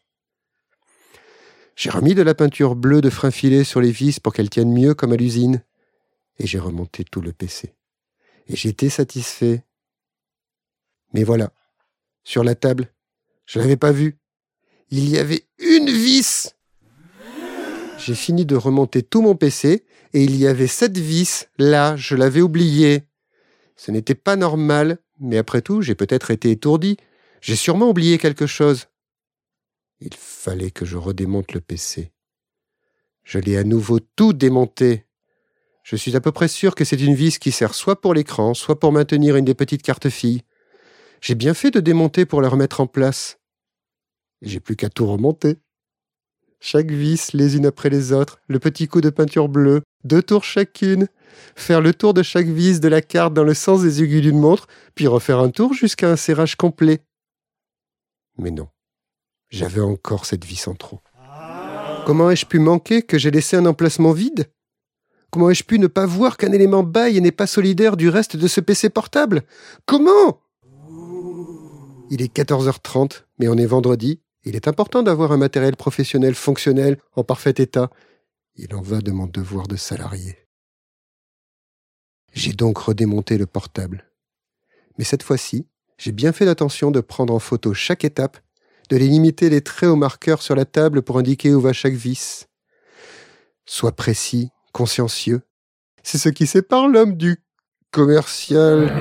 J'ai remis de la peinture bleue de frein filé sur les vis pour qu'elles tiennent mieux comme à l'usine. Et j'ai remonté tout le PC. Et j'étais satisfait. Mais voilà, sur la table, je ne l'avais pas vu. Il y avait une vis. J'ai fini de remonter tout mon PC et il y avait 7 vis. Là, je l'avais oublié. Ce n'était pas normal, mais après tout, j'ai peut-être été étourdi. J'ai sûrement oublié quelque chose. Il fallait que je redémonte le PC. Je l'ai à nouveau tout démonté. Je suis à peu près sûr que c'est une vis qui sert soit pour l'écran, soit pour maintenir une des petites cartes-filles. J'ai bien fait de démonter pour la remettre en place. J'ai plus qu'à tout remonter. Chaque vis, les unes après les autres, le petit coup de peinture bleue, 2 tours chacune, faire le tour de chaque vis de la carte dans le sens des aiguilles d'une montre, puis refaire un tour jusqu'à un serrage complet. Mais non, j'avais encore cette vis en trop. Comment ai-je pu manquer que j'ai laissé un emplacement vide ? Comment ai-je pu ne pas voir qu'un élément bail et n'est pas solidaire du reste de ce PC portable ? Comment ? Il est 14h30, mais on est vendredi. Il est important d'avoir un matériel professionnel fonctionnel, en parfait état. Il en va de mon devoir de salarié. J'ai donc redémonté le portable. Mais cette fois-ci, j'ai bien fait l'attention de prendre en photo chaque étape, de les limiter les traits au marqueur sur la table pour indiquer où va chaque vis. Sois précis, consciencieux. C'est ce qui sépare l'homme du commercial.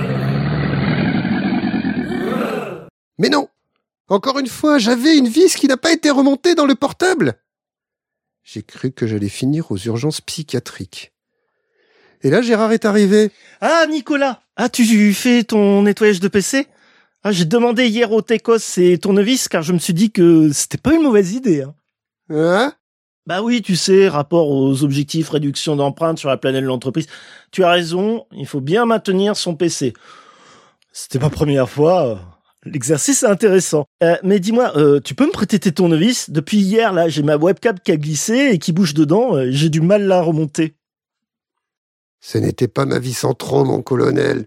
Mais non! Encore une fois, j'avais une vis qui n'a pas été remontée dans le portable. J'ai cru que j'allais finir aux urgences psychiatriques. Et là, Gérard est arrivé. Ah, Nicolas! Ah, tu fais ton nettoyage de PC? Ah, j'ai demandé hier au Técos et tournevis car je me suis dit que c'était pas une mauvaise idée. Hein? Bah oui, tu sais, rapport aux objectifs réduction d'empreinte sur la planète de l'entreprise. Tu as raison, il faut bien maintenir son PC. C'était ma première fois. L'exercice est intéressant. Mais dis-moi, tu peux me prêter tes tournevis ? Depuis hier, là, j'ai ma webcam qui a glissé et qui bouge dedans. J'ai du mal à la remonter. Ce n'était pas ma vis en trop, mon colonel.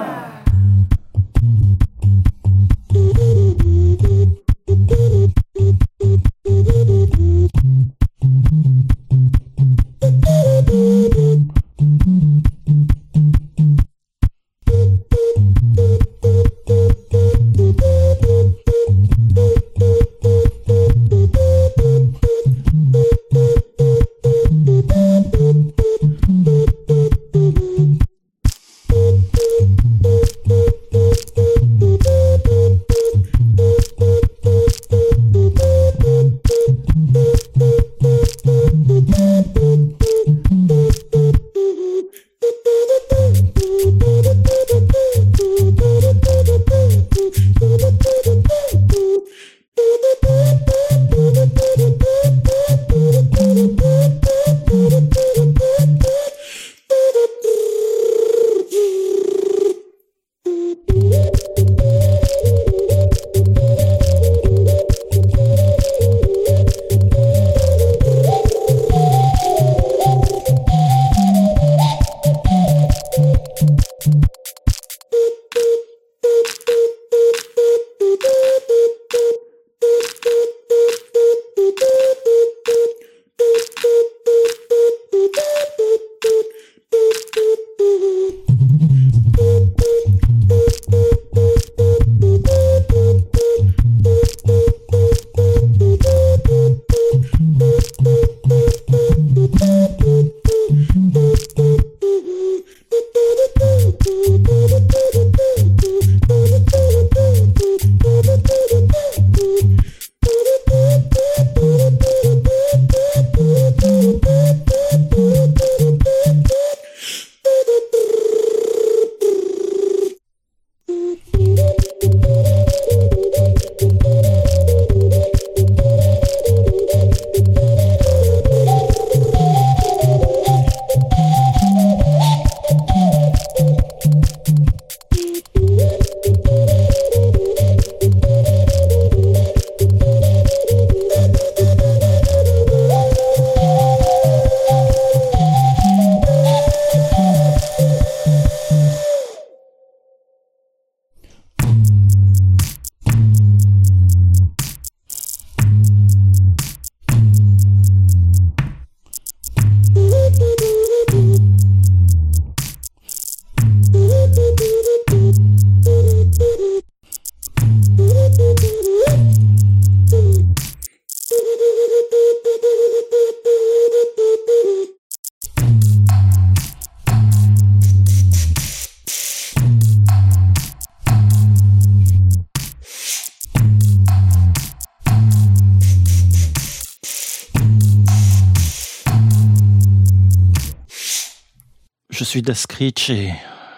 Je suis Daskrich et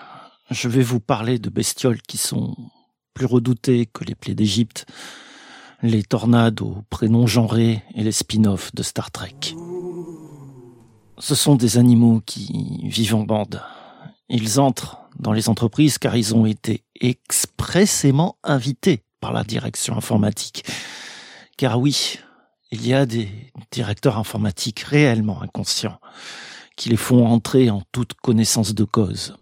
je vais vous parler de bestioles qui sont plus redoutées que les plaies d'Égypte, les tornades aux prénoms genrés et les spin-offs de Star Trek. Ce sont des animaux qui vivent en bande. Ils entrent dans les entreprises car ils ont été expressément invités par la direction informatique. Car oui, il y a des directeurs informatiques réellement inconscients qui les font entrer en toute connaissance de cause.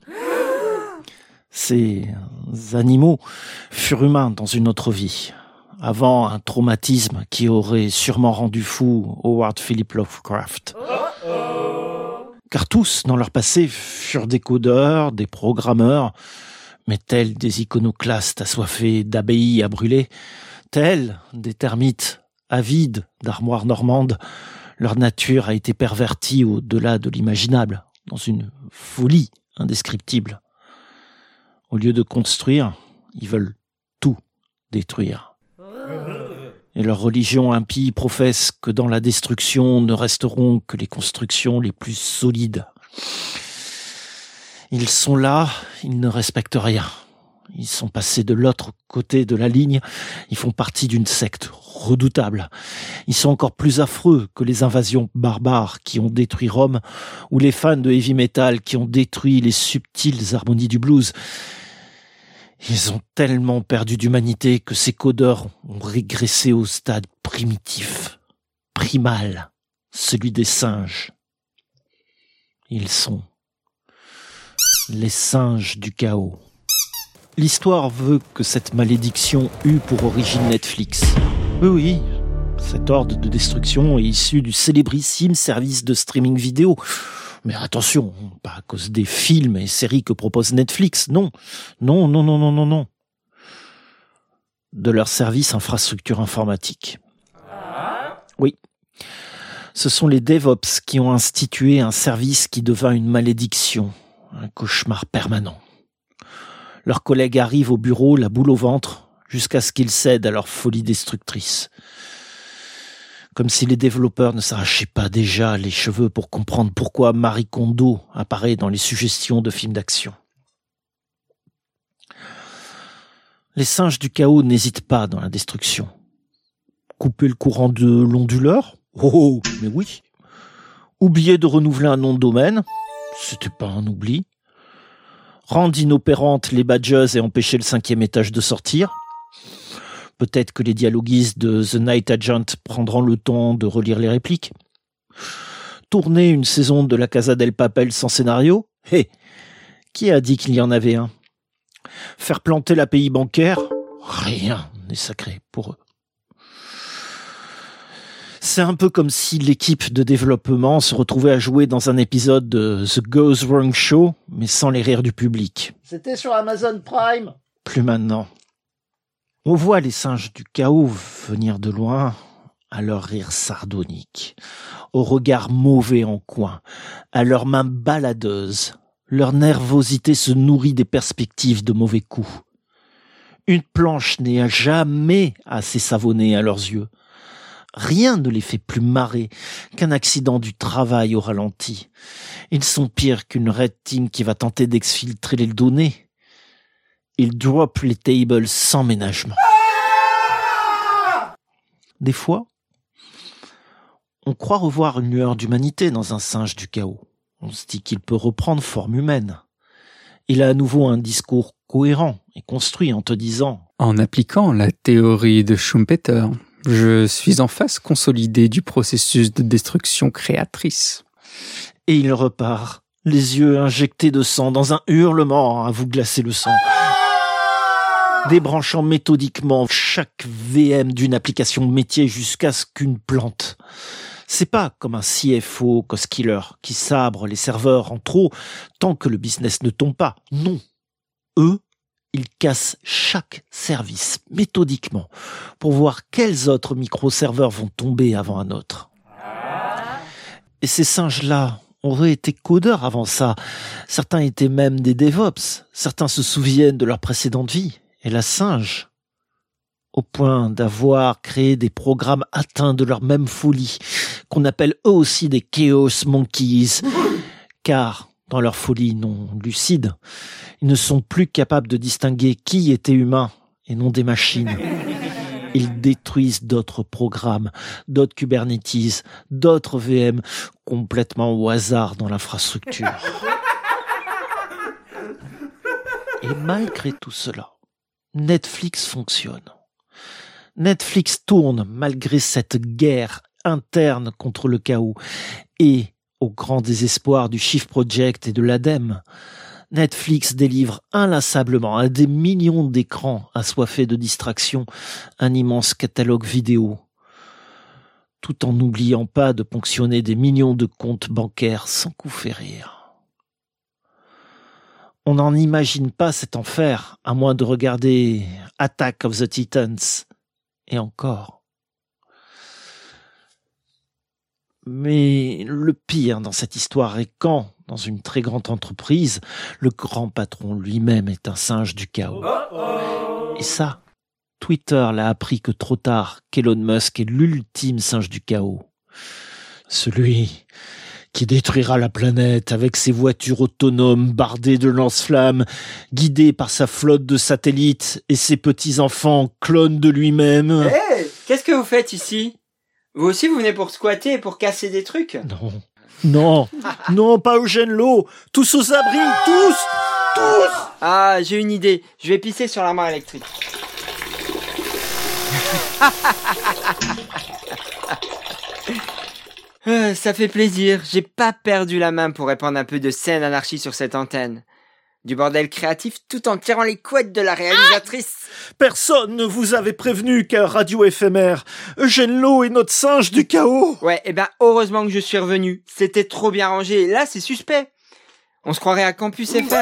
Ces animaux furent humains dans une autre vie, avant un traumatisme qui aurait sûrement rendu fou Howard Philip Lovecraft. Car tous, dans leur passé, furent des codeurs, des programmeurs, mais tels des iconoclastes assoiffés d'abbayes à brûler, tels des termites avides d'armoires normandes, leur nature a été pervertie au-delà de l'imaginable, dans une folie indescriptible. Au lieu de construire, ils veulent tout détruire. Et leur religion impie professe que dans la destruction ne resteront que les constructions les plus solides. Ils sont là, ils ne respectent rien. Ils sont passés de l'autre côté de la ligne. Ils font partie d'une secte redoutable. Ils sont encore plus affreux que les invasions barbares qui ont détruit Rome ou les fans de heavy metal qui ont détruit les subtiles harmonies du blues. Ils ont tellement perdu d'humanité que ces codeurs ont régressé au stade primitif, primal, celui des singes. Ils sont les singes du chaos. L'histoire veut que cette malédiction eut pour origine Netflix. Oui, cette horde de destruction est issue du célébrissime service de streaming vidéo. Mais attention, pas à cause des films et séries que propose Netflix, non. Non. De leur service infrastructure informatique. Oui. Ce sont les DevOps qui ont institué un service qui devint une malédiction, un cauchemar permanent. Leurs collègues arrivent au bureau, la boule au ventre, jusqu'à ce qu'ils cèdent à leur folie destructrice. Comme si les développeurs ne s'arrachaient pas déjà les cheveux pour comprendre pourquoi Marie Kondo apparaît dans les suggestions de films d'action. Les singes du chaos n'hésitent pas dans la destruction. Couper le courant de l'onduleur ? Oh, mais oui. Oublier de renouveler un nom de domaine ? C'était pas un oubli. Rendre inopérantes les badges et empêcher le 5e étage de sortir ? Peut-être que les dialoguistes de The Night Agent prendront le temps de relire les répliques. Tourner une saison de La Casa del Papel sans scénario ? Qui a dit qu'il y en avait un ? Faire planter l'API bancaire ? Rien n'est sacré pour eux. C'est un peu comme si l'équipe de développement se retrouvait à jouer dans un épisode de The Goes Wrong Show, mais sans les rires du public. C'était sur Amazon Prime. Plus maintenant. On voit les singes du chaos venir de loin, à leur rire sardonique, au regard mauvais en coin, à leurs mains baladeuses. Leur nervosité se nourrit des perspectives de mauvais coups. Une planche n'est jamais assez savonnée à leurs yeux. Rien ne les fait plus marrer qu'un accident du travail au ralenti. Ils sont pires qu'une red team qui va tenter d'exfiltrer les données. Ils drop les tables sans ménagement. Des fois, on croit revoir une lueur d'humanité dans un singe du chaos. On se dit qu'il peut reprendre forme humaine. Il a à nouveau un discours cohérent et construit en te disant « En appliquant la théorie de Schumpeter, je suis en phase consolidée du processus de destruction créatrice. » Et il repart, les yeux injectés de sang, dans un hurlement à vous glacer le sang. Débranchant méthodiquement chaque VM d'une application métier jusqu'à ce qu'une plante. C'est pas comme un CFO cost killer qui sabre les serveurs en trop tant que le business ne tombe pas. Non. Eux, ils cassent chaque service méthodiquement pour voir quels autres microserveurs vont tomber avant un autre. Et ces singes-là auraient été codeurs avant ça. Certains étaient même des DevOps. Certains se souviennent de leur précédente vie. Et la singe, au point d'avoir créé des programmes atteints de leur même folie, qu'on appelle eux aussi des Chaos Monkeys, car, dans leur folie non lucide, ils ne sont plus capables de distinguer qui était humain et non des machines. Ils détruisent d'autres programmes, d'autres Kubernetes, d'autres VM, complètement au hasard dans l'infrastructure. Et malgré tout cela, Netflix fonctionne. Netflix tourne malgré cette guerre interne contre le chaos et, au grand désespoir du Shift Project et de l'ADEME, Netflix délivre inlassablement à des millions d'écrans assoiffés de distraction un immense catalogue vidéo, tout en n'oubliant pas de ponctionner des millions de comptes bancaires sans coup férir. On n'en imagine pas cet enfer, à moins de regarder Attack of the Titans. Et encore. Mais le pire dans cette histoire est quand, dans une très grande entreprise, le grand patron lui-même est un singe du chaos. Et ça, Twitter l'a appris que trop tard qu'Elon Musk est l'ultime singe du chaos. Celui qui détruira la planète avec ses voitures autonomes bardées de lance-flammes, guidées par sa flotte de satellites et ses petits-enfants clones de lui-même. Hé, qu'est-ce que vous faites ici? Vous aussi, vous venez pour squatter et pour casser des trucs? Non, pas Eugène Lo. Tous aux abris, tous. Ah, j'ai une idée. Je vais pisser sur l'armoire électrique. Ça fait plaisir. J'ai pas perdu la main pour répandre un peu de saine anarchie sur cette antenne. Du bordel créatif tout en tirant les couettes de la réalisatrice. Personne ne vous avait prévenu qu'un radio éphémère, Eugène Lo est notre singe du chaos. Ouais, heureusement que je suis revenu. C'était trop bien rangé. Là, c'est suspect. On se croirait à Campus FM.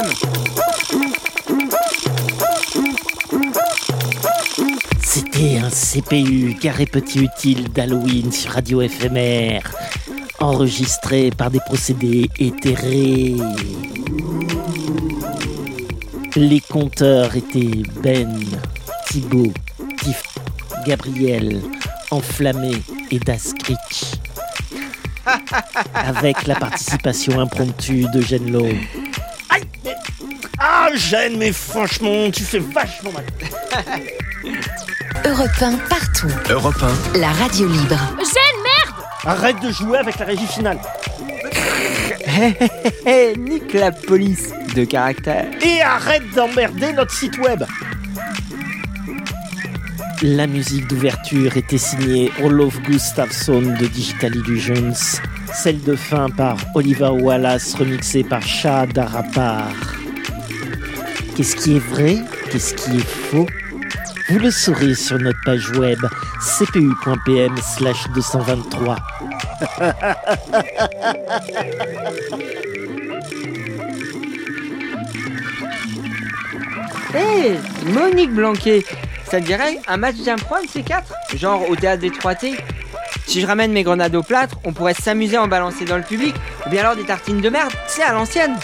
C'était un CPU carré petit utile d'Halloween sur Radio Éphémère, enregistré par des procédés éthérés. Les compteurs étaient Ben, Thibaut, Tiff, Gabriel, Enflammé et Daskrich. Avec la participation impromptue d'Eugène Lo. Aïe! Ah, Eugène, mais franchement, tu fais vachement mal. Europe 1 partout. Europe 1. La radio libre. Eugène, merde! Arrête de jouer avec la régie finale. Nique la police de caractère. Et arrête d'emmerder notre site web. La musique d'ouverture était signée Olof Gustafsson de Digital Illusions. Celle de fin par Oliver Wallace, remixée par Shah Darapar. Qu'est-ce qui est vrai? Qu'est-ce qui est faux? Vous le saurez sur notre page web cpu.pm/223. Hé, Monique Blanquet, ça te dirait un match d'impro de ces quatre? Genre au théâtre des 3T? Si je ramène mes grenades au plâtre, on pourrait s'amuser à en balancer dans le public, ou bien alors des tartines de merde, c'est à l'ancienne.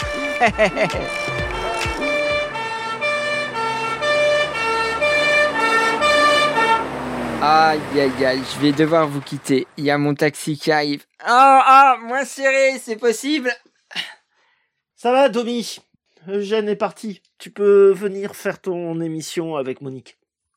Aïe aïe aïe, je vais devoir vous quitter. Il y a mon taxi qui arrive. Moins serré, c'est possible. Ça va, Domi? Eugène est parti. Tu peux venir faire ton émission avec Monique.